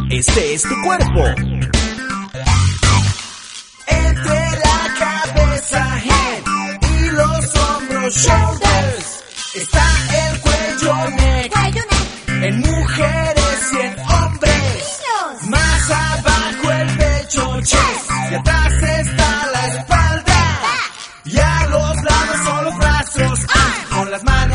Este es tu cuerpo. Entre la cabeza, head, y los hombros, shoulders, está el cuello, neck, en mujeres y en hombres. Más abajo el pecho, chest, y atrás está la espalda. Y a los lados son los brazos, con las manos